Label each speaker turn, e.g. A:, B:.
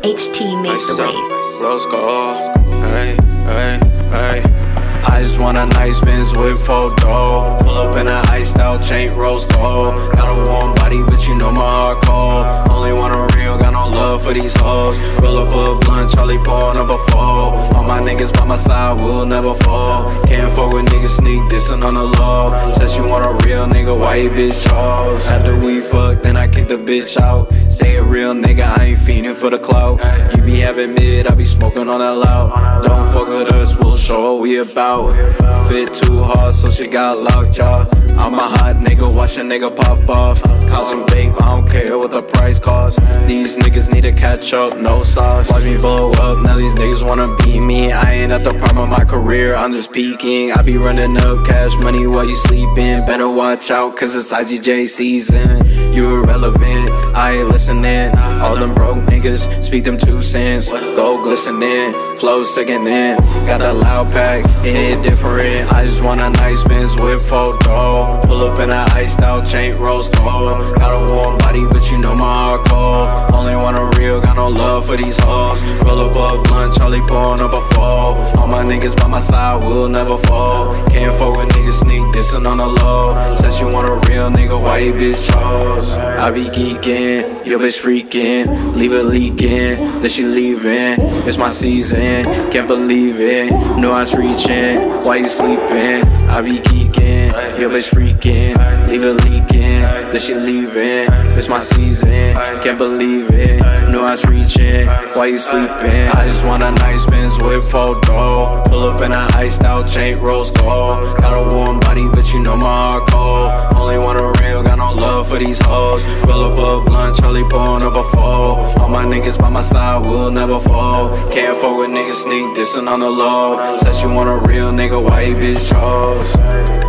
A: HT made the wave.
B: Rose gold, hey, hey, hey. I just want a nice Benz with photo. Pull up in an iced out chain, rose gold. Got a warm body, but you know my heart cold. Only want a real, got no love for these hoes. Roll up a blunt, Charlie pouring up a four. All my niggas by my side will never fall. Can't fuck with niggas sneak dissing on the low. Says you want a real nigga, why you bitch Charles? After we fuck, then I kick the bitch out. Say a real nigga, I ain't fiending for the clout. You be having mid, I be smoking on that loud. Don't fuck with us, we'll show what we about. Fit too hard, so she got locked, y'all. I'm a hot nigga, watch a nigga pop off. Custom babe, I don't care what the price costs. These niggas need to catch up, no sauce. Watch me blow up, now these niggas wanna beat me. I ain't at the prime of my career, I'm just peaking. I be running up cash money while you sleeping. Better watch out, cause it's IGJ season. You irrelevant, I ain't listening. All them broke niggas, speak them 2 cents. Gold glistening, flow sickening. Got that loud pack, it hit different. I just want a nice Benz with photo. Pull up in an iced out chain, rose gold. Got a warm body, but you know my heart cold. Only want a real, got no love for these hoes. Roll up a blunt, Charlie pouring up a four. All my niggas by my side will never fall. Can't fuck with niggas sneak dissing on the low. Says you want a real nigga, why you bitch Charles? I be geeking, your bitch freaking. Leave it leaking, then she leaving. It's my season, can't believe it. Know I was reaching, why you sleeping? I be geeking, your bitch freaking. Leave it leaking, then she leaving. It's my season, can't believe it. Know I was reaching, why you sleeping? I just want a nice Benz with photo. Pull up in an iced out chain, rose gold. Got a warm body, but you know my heart cold. Only want a real, got no love for these hoes. Roll up a blunt, Charlie pouring up a four. All my niggas by my side will never fall. Can't fuck with niggas sneak dissing on the low. Says you want a real nigga, why you bitch Charles?